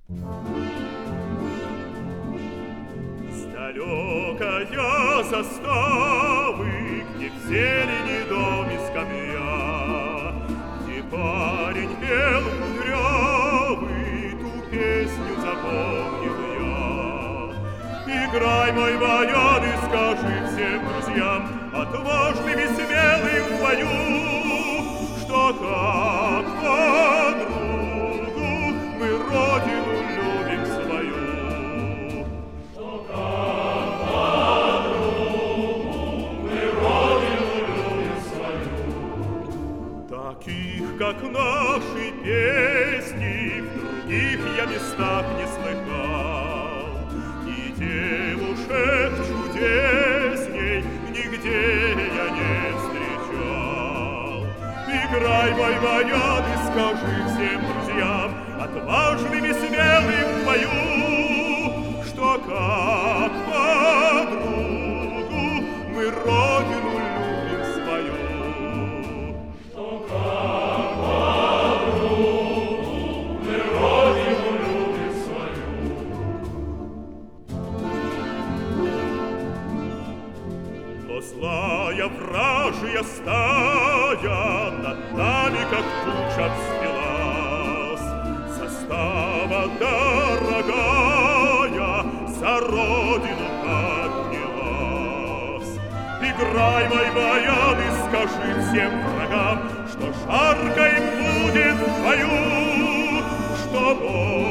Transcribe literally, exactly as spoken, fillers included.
Далекая заставы, где в зелени дом и скамья, где парень пел кудрявый, ту песню запомнил я. Играй, мой баян, и скажи всем друзьям, отважным и смелым в бою, что как подругу мы родину любим свою. Таких, как наши песни, в других я местах не слыхал, и девушек чудесней нигде я не встречал. Играй, мой баян, и скажи всем друзьям, отважным и смелым в бою, что как подругу мы родину любим свою. Злая вражья стая над нами, как туча, взвелась. Застава дорогая за родину поднялась. Играй, мой баян, и скажи всем врагам, что жарко им будет в бою, что